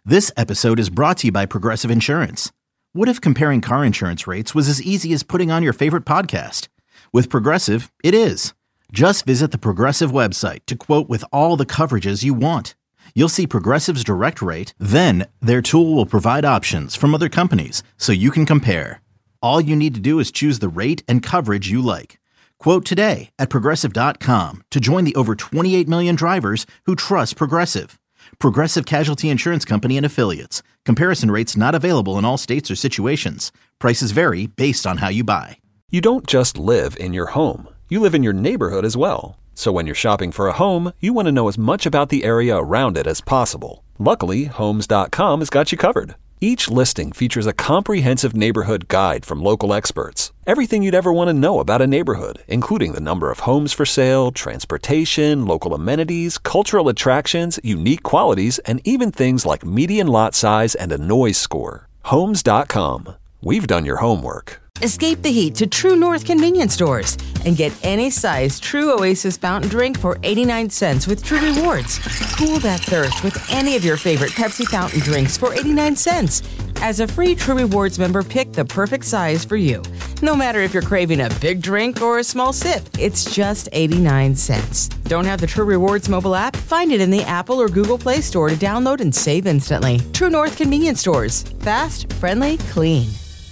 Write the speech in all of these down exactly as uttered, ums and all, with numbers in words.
This episode is brought to you by Progressive Insurance. What if comparing car insurance rates was as easy as putting on your favorite podcast? With Progressive, it is. Just visit the Progressive website to quote with all the coverages you want. You'll see Progressive's direct rate, then their tool will provide options from other companies so you can compare. All you need to do is choose the rate and coverage you like. Quote today at progressive dot com to join the over twenty-eight million drivers who trust Progressive. Progressive Casualty Insurance Company and Affiliates. Comparison rates not available in all states or situations. Prices vary based on how you buy. You don't just live in your home. You live in your neighborhood as well. So when you're shopping for a home, you want to know as much about the area around it as possible. Luckily, Homes dot com has got you covered. Each listing features a comprehensive neighborhood guide from local experts. Everything you'd ever want to know about a neighborhood, including the number of homes for sale, transportation, local amenities, cultural attractions, unique qualities, and even things like median lot size and a noise score. Homes dot com. We've done your homework. Escape the heat to True North convenience stores and get any size True Oasis fountain drink for eighty-nine cents with True Rewards. Cool that thirst with any of your favorite Pepsi fountain drinks for eighty-nine cents. As a free True Rewards member, pick the perfect size for you. No matter if you're craving a big drink or a small sip, it's just eighty-nine cents. Don't have the True Rewards mobile app? Find it in the Apple or Google Play Store to download and save instantly. True North convenience stores. Fast, friendly, clean.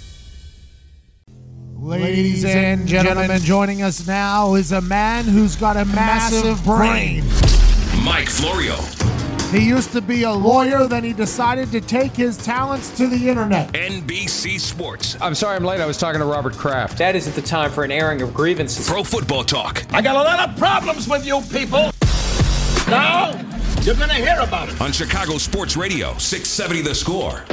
Ladies and gentlemen, joining us now is a man who's got a massive brain. Mike Florio. He used to be a lawyer, then he decided to take his talents to the internet. N B C Sports. I'm sorry I'm late. I was talking to Robert Kraft. That isn't the time for an airing of grievances. Pro Football Talk. I got a lot of problems with you people. Now, you're going to hear about it. On Chicago Sports Radio, six seventy The Score.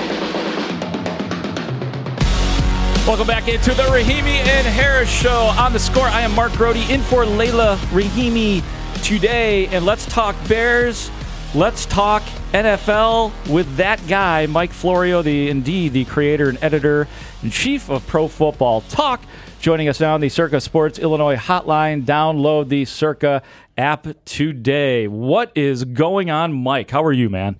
Welcome back into the Rahimi and Harris Show on The Score. I am Mark Grody in for Layla Rahimi today. And let's talk Bears. Let's talk N F L with that guy, Mike Florio, the indeed the creator and editor in chief of Pro Football Talk, joining us now on the Circa Sports Illinois hotline. Download the Circa app today. What is going on, Mike? How are you, man?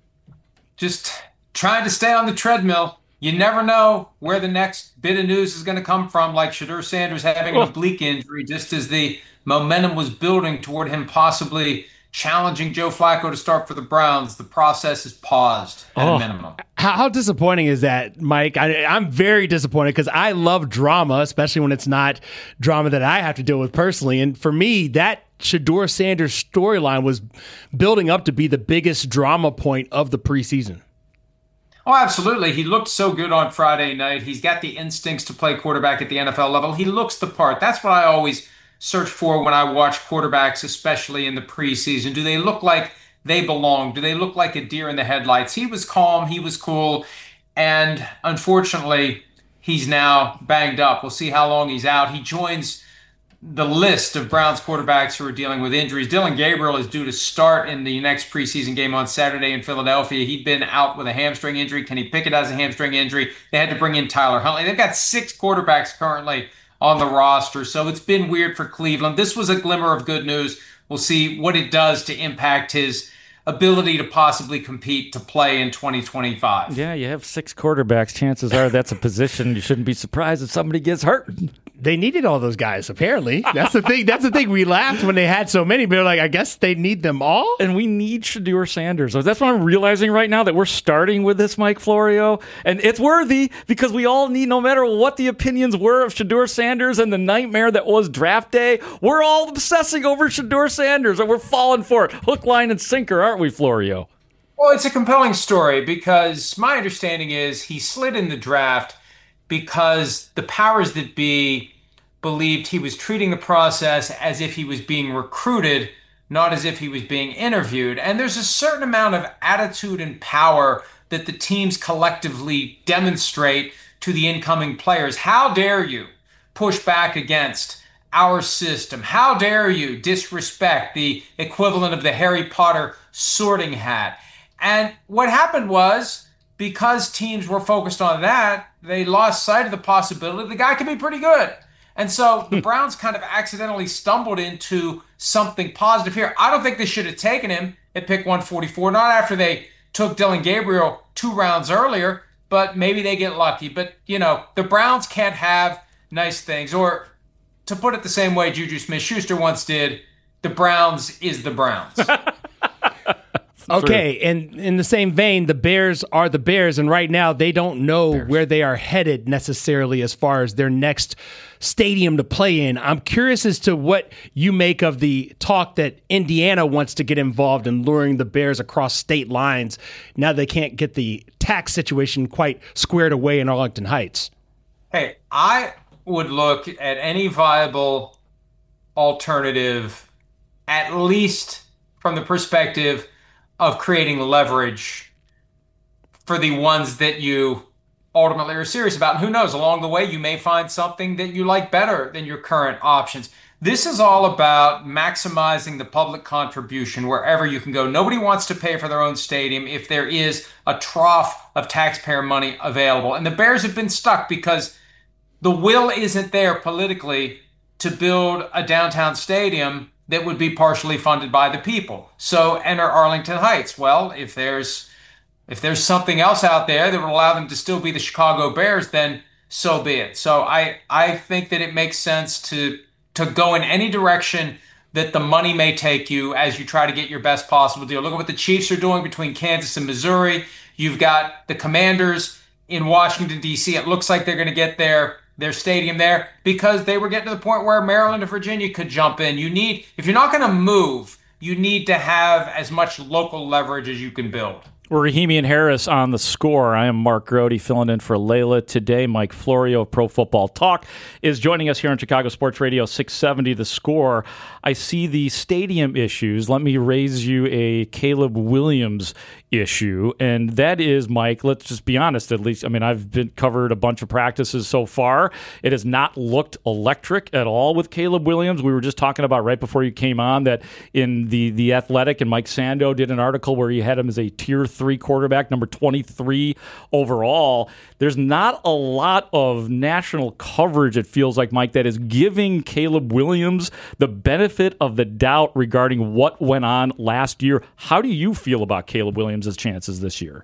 Just trying to stay on the treadmill. You never know where the next bit of news is going to come from, like Shedeur Sanders having an oblique injury, just as the momentum was building toward him possibly challenging Joe Flacco to start for the Browns. The process is paused at oh, a minimum. How, how disappointing is that, Mike? I, I'm very disappointed because I love drama, especially when it's not drama that I have to deal with personally. And for me, that Shedeur Sanders storyline was building up to be the biggest drama point of the preseason. Oh, absolutely. He looked so good on Friday night. He's got the instincts to play quarterback at the N F L level. He looks the part. That's what I always search for when I watch quarterbacks, especially in the preseason. Do they look like they belong? Do they look like a deer in the headlights? He was calm. He was cool. And unfortunately, he's now banged up. We'll see how long he's out. He joins the list of Browns quarterbacks who are dealing with injuries. Dillon Gabriel is due to start in the next preseason game on Saturday in Philadelphia. He'd been out with a hamstring injury. Kenny Pickett has a hamstring injury. They had to bring in Tyler Huntley. They've got six quarterbacks currently on the roster, so it's been weird for Cleveland. This was a glimmer of good news. We'll see what it does to impact his ability to possibly compete to play in twenty twenty-five. Yeah, you have six quarterbacks. Chances are that's a position you shouldn't be surprised if somebody gets hurt. They needed all those guys, apparently. That's the thing. That's the thing. We laughed when they had so many, but they're like, I guess they need them all? And we need Shedeur Sanders. So that's what I'm realizing right now, that we're starting with this Mike Florio. And it's worthy because we all need, no matter what the opinions were of Shedeur Sanders and the nightmare that was draft day, we're all obsessing over Shedeur Sanders and we're falling for it. Hook, line, and sinker, aren't we, Florio? Well, it's a compelling story because my understanding is he slid in the draft because the powers that be believed he was treating the process as if he was being recruited, not as if he was being interviewed. And there's a certain amount of attitude and power that the teams collectively demonstrate to the incoming players. How dare you push back against our system? How dare you disrespect the equivalent of the Harry Potter sorting hat? And what happened was, because teams were focused on that, they lost sight of the possibility the guy could be pretty good. And so the Browns kind of accidentally stumbled into something positive here. I don't think they should have taken him at pick one forty-four, not after they took Dylan Gabriel two rounds earlier, but maybe they get lucky. But, you know, the Browns can't have nice things. Or to put it the same way Juju Smith-Schuster once did, the Browns is the Browns. Okay, and in the same vein, the Bears are the Bears, and right now they don't know Bears. where they are headed necessarily as far as their next stadium to play in. I'm curious as to what you make of the talk that Indiana wants to get involved in luring the Bears across state lines now they can't get the tax situation quite squared away in Arlington Heights. Hey, I would look at any viable alternative, at least from the perspective of creating leverage for the ones that you ultimately are serious about. And who knows, along the way, you may find something that you like better than your current options. This is all about maximizing the public contribution wherever you can go. Nobody wants to pay for their own stadium if there is a trough of taxpayer money available. And the Bears have been stuck because the will isn't there politically to build a downtown stadium that would be partially funded by the people. So enter Arlington Heights. Well, if there's if there's something else out there that would allow them to still be the Chicago Bears, then so be it. So I I think that it makes sense to to go in any direction that the money may take you as you try to get your best possible deal. Look at what the Chiefs are doing between Kansas and Missouri. You've got the Commanders in Washington, D C. It looks like they're going to get their their stadium there because they were getting to the point where Maryland and Virginia could jump in. You need, if you're not going to move, you need to have as much local leverage as you can build. We're Rahimi and Harris on The Score. I am Mark Grody filling in for Layla today. Mike Florio of Pro Football Talk is joining us here on Chicago Sports Radio six seventy The Score. I see the stadium issues. Let me raise you a Caleb Williams issue, and that is, Mike, let's just be honest, at least. I mean, I've been covered a bunch of practices so far. It has not looked electric at all with Caleb Williams. We were just talking about right before you came on that in the, the Athletic, and Mike Sando did an article where he had him as a tier three quarterback, number twenty-three overall. There's not a lot of national coverage, it feels like, Mike, that is giving Caleb Williams the benefit of the doubt regarding what went on last year. How do you feel about Caleb Williams' chances this year?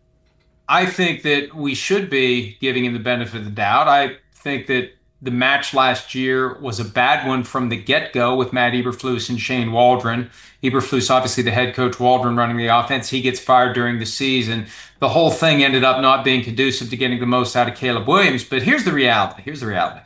I think that we should be giving him the benefit of the doubt. I think that the match last year was a bad one from the get-go with Matt Eberflus and Shane Waldron. Eberflus, obviously the head coach, Waldron running the offense. He gets fired during the season. The whole thing ended up not being conducive to getting the most out of Caleb Williams. But here's the reality. Here's the reality.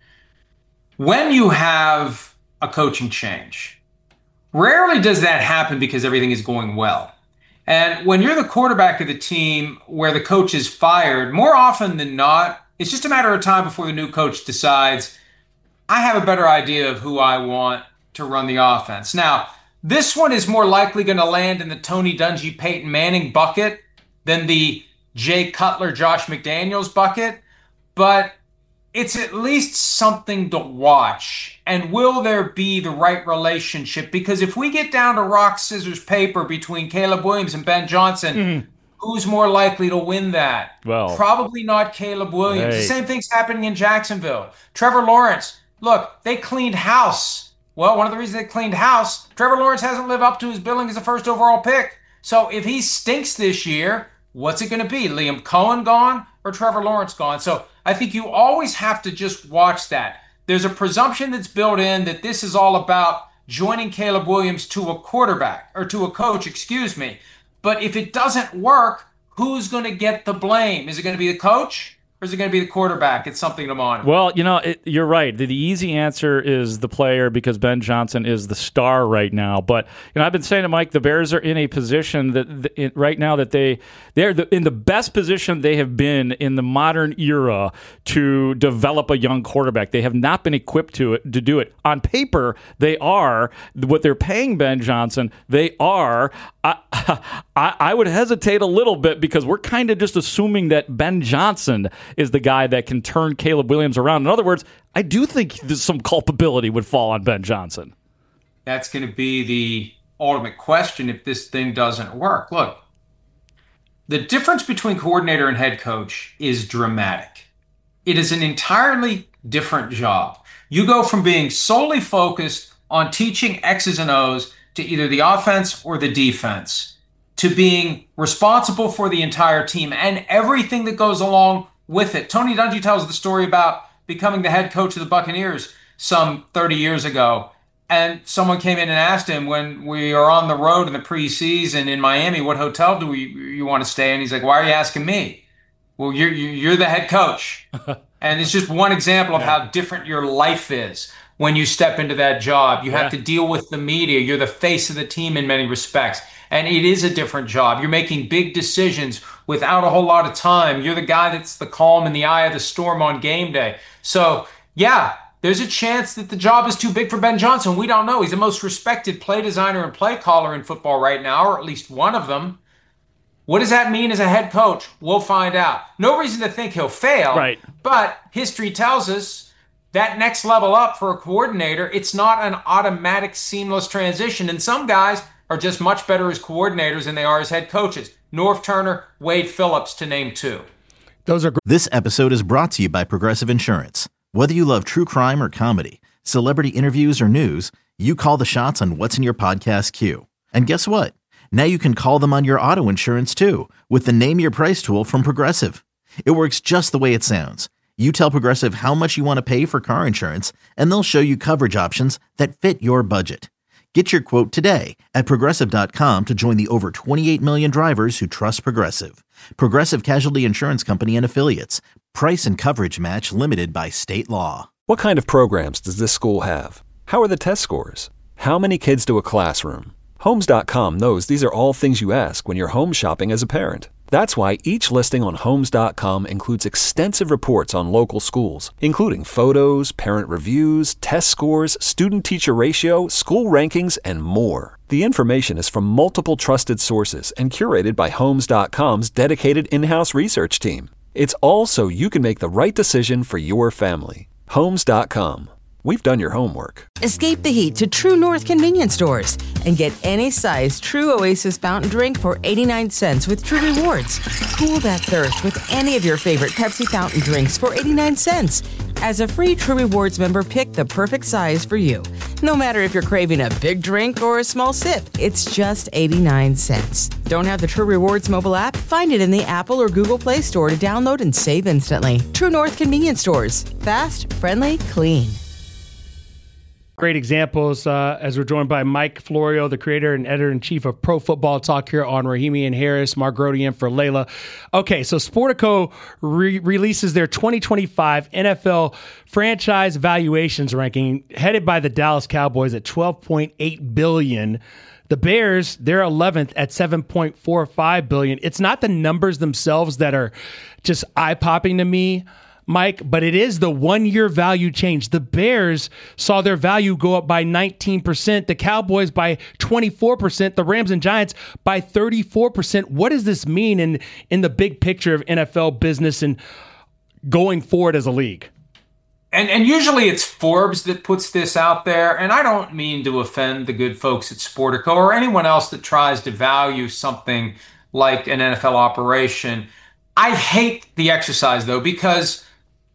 When you have a coaching change, rarely does that happen because everything is going well. And when you're the quarterback of the team where the coach is fired, more often than not, it's just a matter of time before the new coach decides, I have a better idea of who I want to run the offense. Now, this one is more likely going to land in the Tony Dungy, Peyton Manning bucket than the Jay Cutler, Josh McDaniels bucket, but it's at least something to watch. And will there be the right relationship? Because if we get down to rock, scissors, paper between Caleb Williams and Ben Johnson, mm-hmm. who's more likely to win that? Well, probably not Caleb Williams. Hey. The same thing's happening in Jacksonville. Trevor Lawrence, look, they cleaned house. Well, one of the reasons they cleaned house, Trevor Lawrence hasn't lived up to his billing as a first overall pick. So if he stinks this year, what's it going to be? Liam Cohen gone or Trevor Lawrence gone? So I think you always have to just watch that. There's a presumption that's built in that this is all about joining Caleb Williams to a quarterback or to a coach, excuse me. But if it doesn't work, who's going to get the blame? Is it going to be the coach or is it going to be the quarterback? It's something to monitor. Well, you know, it, you're right. The, the easy answer is the player because Ben Johnson is the star right now. But, you know, I've been saying to Mike, the Bears are in a position that the, it, right now that they, they're the, in the best position they have been in the modern era to develop a young quarterback. They have not been equipped to it to do it. On paper, they are. What they're paying Ben Johnson, they are. I, I, I would hesitate a little bit because we're kind of just assuming that Ben Johnson is the guy that can turn Caleb Williams around. In other words, I do think some culpability would fall on Ben Johnson. That's going to be the ultimate question if this thing doesn't work. Look, the difference between coordinator and head coach is dramatic. It is an entirely different job. You go from being solely focused on teaching X's and O's to either the offense or the defense to being responsible for the entire team and everything that goes along with it. Tony Dungy tells the story about becoming the head coach of the Buccaneers some thirty years ago. And someone came in and asked him, when we are on the road in the preseason in Miami, what hotel do we, you want to stay in? He's like, why are you asking me? Well, you're, you're the head coach. And it's just one example of how different your life is when you step into that job. You have Yeah. to deal with the media. You're the face of the team in many respects. And it is a different job. You're making big decisions without a whole lot of time. You're the guy that's the calm in the eye of the storm on game day. So, yeah, there's a chance that the job is too big for Ben Johnson. We don't know. He's the most respected play designer and play caller in football right now, or at least one of them. What does that mean as a head coach? We'll find out. No reason to think he'll fail. Right. But history tells us that next level up for a coordinator, it's not an automatic, seamless transition. And some guys are just much better as coordinators than they are as head coaches. Norv Turner, Wade Phillips, to name two. Those are great. This episode is brought to you by Progressive Insurance. Whether you love true crime or comedy, celebrity interviews or news, you call the shots on what's in your podcast queue. And guess what? Now you can call them on your auto insurance too with the Name Your Price tool from Progressive. It works just the way it sounds. You tell Progressive how much you want to pay for car insurance, and they'll show you coverage options that fit your budget. Get your quote today at Progressive dot com to join the over twenty-eight million drivers who trust Progressive. Progressive Casualty Insurance Company and Affiliates. Price and coverage match limited by state law. What kind of programs does this school have? How are the test scores? How many kids do a classroom? Homes dot com knows these are all things you ask when you're home shopping as a parent. That's why each listing on Homes dot com includes extensive reports on local schools, including photos, parent reviews, test scores, student-teacher ratio, school rankings, and more. The information is from multiple trusted sources and curated by Homes dot com's dedicated in-house research team. It's all so you can make the right decision for your family. Homes dot com. We've done your homework. Escape the heat to True North convenience stores and get any size True Oasis fountain drink for eighty-nine cents with True Rewards. Cool that thirst with any of your favorite Pepsi fountain drinks for eighty-nine cents. As a free True Rewards member, pick the perfect size for you. No matter if you're craving a big drink or a small sip, it's just eighty-nine cents. Don't have the True Rewards mobile app? Find it in the Apple or Google Play Store to download and save instantly. True North convenience stores. Fast, friendly, clean. Great examples uh, as we're joined by Mike Florio, the creator and editor-in-chief of Pro Football Talk here on Rahimi and Harris, Mark Grody in for Layla. Okay, so Sportico re- releases their twenty twenty-five N F L franchise valuations ranking, headed by the Dallas Cowboys at twelve point eight billion dollars. The Bears, they're eleventh at seven point four five billion dollars. It's not the numbers themselves that are just eye-popping to me, Mike, but it is the one-year value change. The Bears saw their value go up by nineteen percent, the Cowboys by twenty-four percent, the Rams and Giants by thirty-four percent. What does this mean in, in the big picture of N F L business and going forward as a league? And and usually it's Forbes that puts this out there, and I don't mean to offend the good folks at Sportico or anyone else that tries to value something like an N F L operation. I hate the exercise, though, because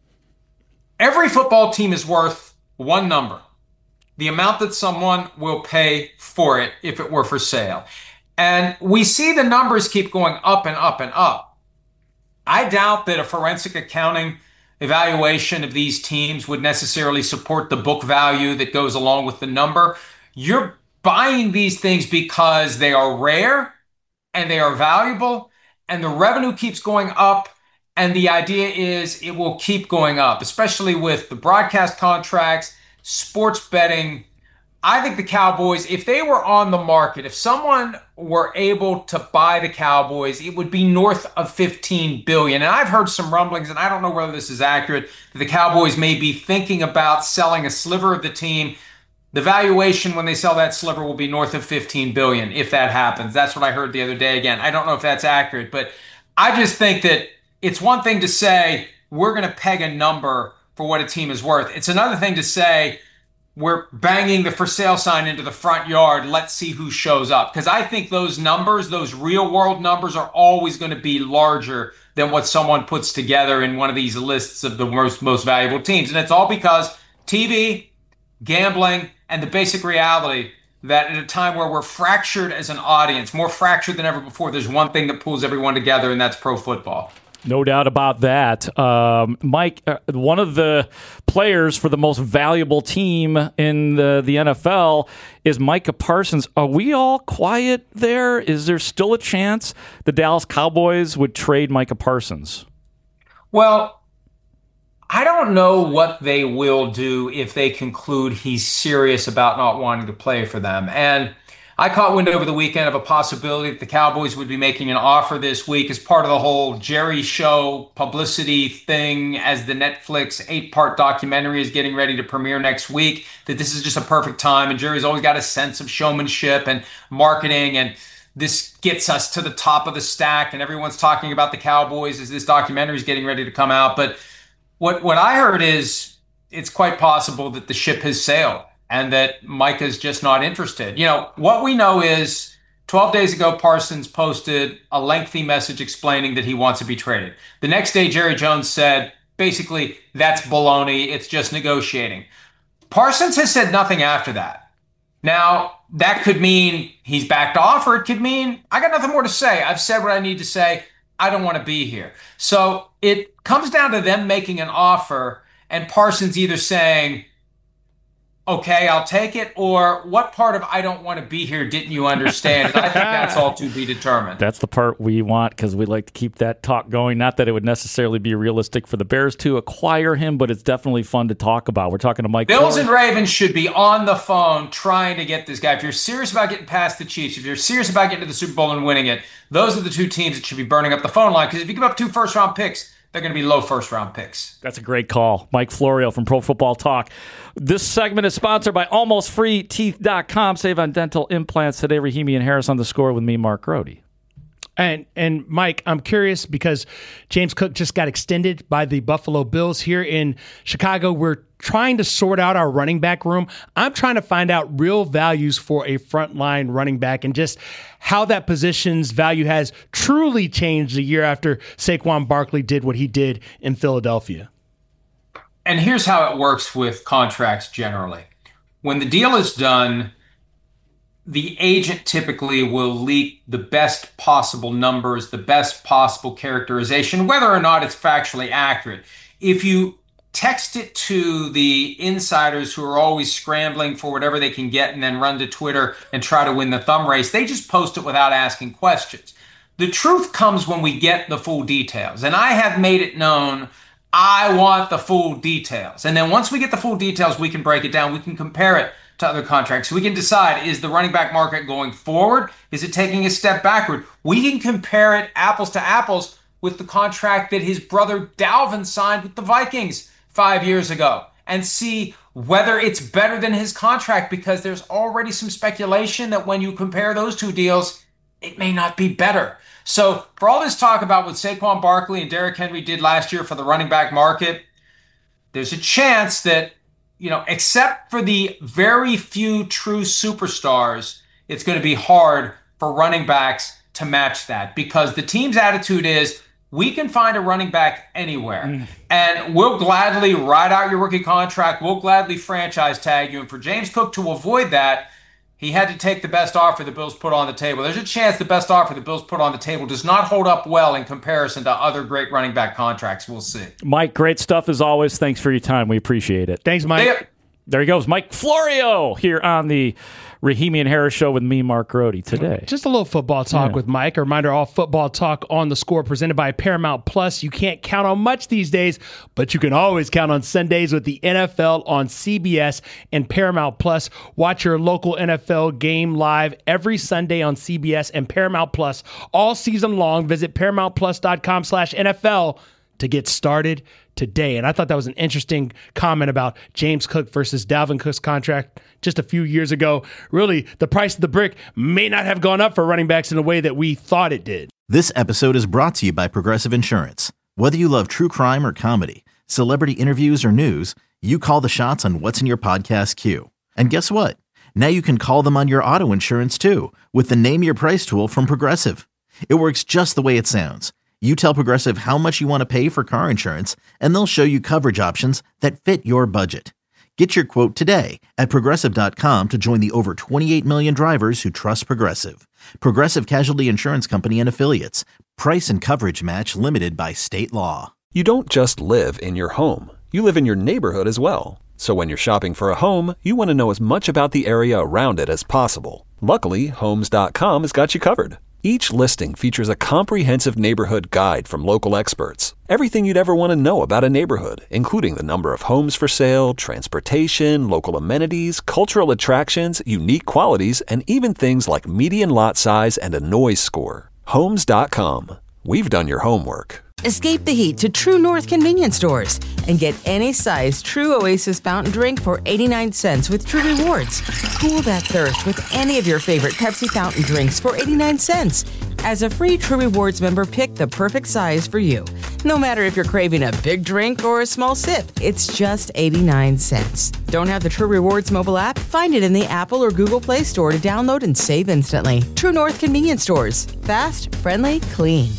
every football team is worth one number, the amount that someone will pay for it if it were for sale. And we see the numbers keep going up and up and up. I doubt that a forensic accounting evaluation of these teams would necessarily support the book value that goes along with the number. You're buying these things because they are rare and they are valuable, and the revenue keeps going up. And the idea is it will keep going up, especially with the broadcast contracts, sports betting. I think the Cowboys, if they were on the market, if someone were able to buy the Cowboys, it would be north of fifteen billion dollars. And I've heard some rumblings, and I don't know whether this is accurate, that the Cowboys may be thinking about selling a sliver of the team. The valuation when they sell that sliver will be north of fifteen billion dollars if that happens. That's what I heard the other day. Again, I don't know if that's accurate, but I just think that it's one thing to say we're going to peg a number for what a team is worth. It's another thing to say we're banging the for sale sign into the front yard. Let's see who shows up. Because I think those numbers, those real world numbers, are always going to be larger than what someone puts together in one of these lists of the most, most valuable teams. And it's all because T V, gambling, and the basic reality that at a time where we're fractured as an audience, more fractured than ever before, there's one thing that pulls everyone together, and that's pro football. No doubt about that. Um, Mike, uh, one of the players for the most valuable team in the, the N F L is Micah Parsons. Are we all quiet there? Is there still a chance the Dallas Cowboys would trade Micah Parsons? Well, I don't know what they will do if they conclude he's serious about not wanting to play for them. And I caught wind over the weekend of a possibility that the Cowboys would be making an offer this week as part of the whole Jerry Show publicity thing as the Netflix eight-part documentary is getting ready to premiere next week, that this is just a perfect time. And Jerry's always got a sense of showmanship and marketing, and this gets us to the top of the stack, and everyone's talking about the Cowboys as this documentary is getting ready to come out. But what, what I heard is it's quite possible that the ship has sailed, and that Micah's just not interested. You know, what we know is twelve days ago, Parsons posted a lengthy message explaining that he wants to be traded. The next day, Jerry Jones said, basically, that's baloney. It's just negotiating. Parsons has said nothing after that. Now, that could mean he's backed off, or it could mean I got nothing more to say. I've said what I need to say. I don't want to be here. So it comes down to them making an offer and Parsons either saying, okay, I'll take it, or what part of I don't want to be here didn't you understand? And I think that's all to be determined. That's the part we want, because we like to keep that talk going. Not that it would necessarily be realistic for the Bears to acquire him, but it's definitely fun to talk about. We're talking to Mike Bills Florio. and Ravens should be on the phone trying to get this guy. If you're serious about getting past the Chiefs, if you're serious about getting to the Super Bowl and winning it, those are the two teams that should be burning up the phone line, because if you give up two first-round picks, they're going to be low first-round picks. That's a great call. Mike Florio from Pro Football Talk. This segment is sponsored by almost free teeth dot com. Save on dental implants today. Rahimi and Harris on the Score with me, Mark Grody. And and Mike, I'm curious because James Cook just got extended by the Buffalo Bills here in Chicago. We're trying to sort out our running back room. I'm trying to find out real values for a frontline running back and just how that position's value has truly changed a year after Saquon Barkley did what he did in Philadelphia. And here's how it works with contracts generally. When the deal is done, the agent typically will leak the best possible numbers, the best possible characterization, whether or not it's factually accurate. If you text it to the insiders who are always scrambling for whatever they can get and then run to Twitter and try to win the thumb race, they just post it without asking questions. The truth comes when we get the full details. And I have made it known I want the full details. And then once we get the full details, we can break it down. We can compare it to other contracts. We can decide, is the running back market going forward? Is it taking a step backward? We can compare it apples to apples with the contract that his brother Dalvin signed with the Vikings five years ago and see whether it's better than his contract, because there's already some speculation that when you compare those two deals, it may not be better. So for all this talk about what Saquon Barkley and Derrick Henry did last year for the running back market, there's a chance that, you know, except for the very few true superstars, it's going to be hard for running backs to match that, because the team's attitude is we can find a running back anywhere mm. and we'll gladly ride out your rookie contract. We'll gladly franchise tag you. And for James Cook to avoid that, he had to take the best offer the Bills put on the table. There's a chance the best offer the Bills put on the table does not hold up well in comparison to other great running back contracts. We'll see. Mike, great stuff as always. Thanks for your time. We appreciate it. Thanks, Mike. There, there he goes. Mike Florio here on the Rahimi and Harris Show with me, Mark Grody, today. Just a little football talk yeah. with Mike. A reminder, all football talk on the Score presented by Paramount Plus. You can't count on much these days, but you can always count on Sundays with the N F L on C B S and Paramount Plus. Watch your local N F L game live every Sunday on C B S and Paramount Plus all season long. Visit paramount plus dot com slash N F L to get started today. And I thought that was an interesting comment about James Cook versus Dalvin Cook's contract just a few years ago. Really, the price of the brick may not have gone up for running backs in the way that we thought it did. This episode is brought to you by Progressive Insurance. Whether you love true crime or comedy, celebrity interviews or news, you call the shots on what's in your podcast queue. And guess what? Now you can call them on your auto insurance too with the Name Your Price tool from Progressive. It works just the way it sounds. You tell Progressive how much you want to pay for car insurance, and they'll show you coverage options that fit your budget. Get your quote today at Progressive dot com to join the over twenty-eight million drivers who trust Progressive. Progressive Casualty Insurance Company and Affiliates. Price and coverage match limited by state law. You don't just live in your home. You live in your neighborhood as well. So when you're shopping for a home, you want to know as much about the area around it as possible. Luckily, Homes dot com has got you covered. Each listing features a comprehensive neighborhood guide from local experts. Everything you'd ever want to know about a neighborhood, including the number of homes for sale, transportation, local amenities, cultural attractions, unique qualities, and even things like median lot size and a noise score. Homes dot com. We've done your homework. Escape the heat to True North convenience stores and get any size True Oasis fountain drink for eighty-nine cents with True Rewards. Cool that thirst with any of your favorite Pepsi fountain drinks for eighty-nine cents. As a free True Rewards member, pick the perfect size for you. No matter if you're craving a big drink or a small sip, it's just eighty-nine cents. Don't have the True Rewards mobile app? Find it in the Apple or Google Play Store to download and save instantly. True North convenience stores. Fast, friendly, clean.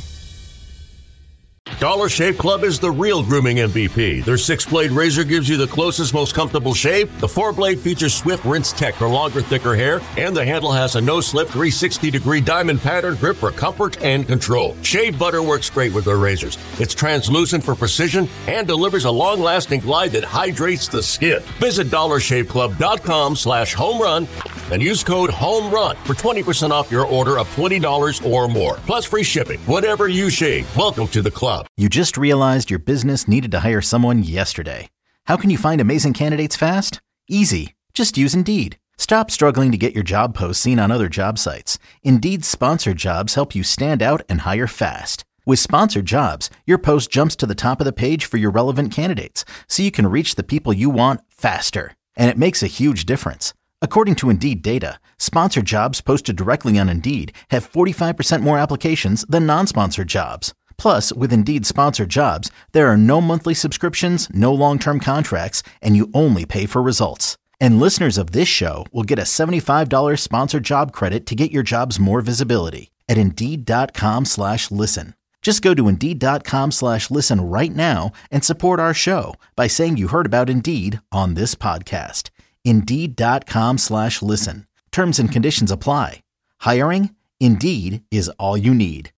Dollar Shave Club is the real grooming M V P. Their six-blade razor gives you the closest, most comfortable shave. The four-blade features swift rinse tech for longer, thicker hair. And the handle has a no-slip three hundred sixty degree diamond pattern grip for comfort and control. Shave butter works great with their razors. It's translucent for precision and delivers a long-lasting glide that hydrates the skin. Visit dollar shave club dot com slash home run and use code HOMERUN for twenty percent off your order of twenty dollars or more. Plus free shipping. Whatever you shave, welcome to the club. You just realized your business needed to hire someone yesterday. How can you find amazing candidates fast? Easy. Just use Indeed. Stop struggling to get your job posts seen on other job sites. Indeed's sponsored jobs help you stand out and hire fast. With sponsored jobs, your post jumps to the top of the page for your relevant candidates, so you can reach the people you want faster. And it makes a huge difference. According to Indeed data, sponsored jobs posted directly on Indeed have forty-five percent more applications than non-sponsored jobs. Plus, with Indeed sponsored jobs, there are no monthly subscriptions, no long-term contracts, and you only pay for results. And listeners of this show will get a seventy-five dollars sponsored job credit to get your jobs more visibility at Indeed.com slash listen. Just go to Indeed.com slash listen right now and support our show by saying you heard about Indeed on this podcast. Indeed.com slash listen. Terms and conditions apply. Hiring? Indeed is all you need.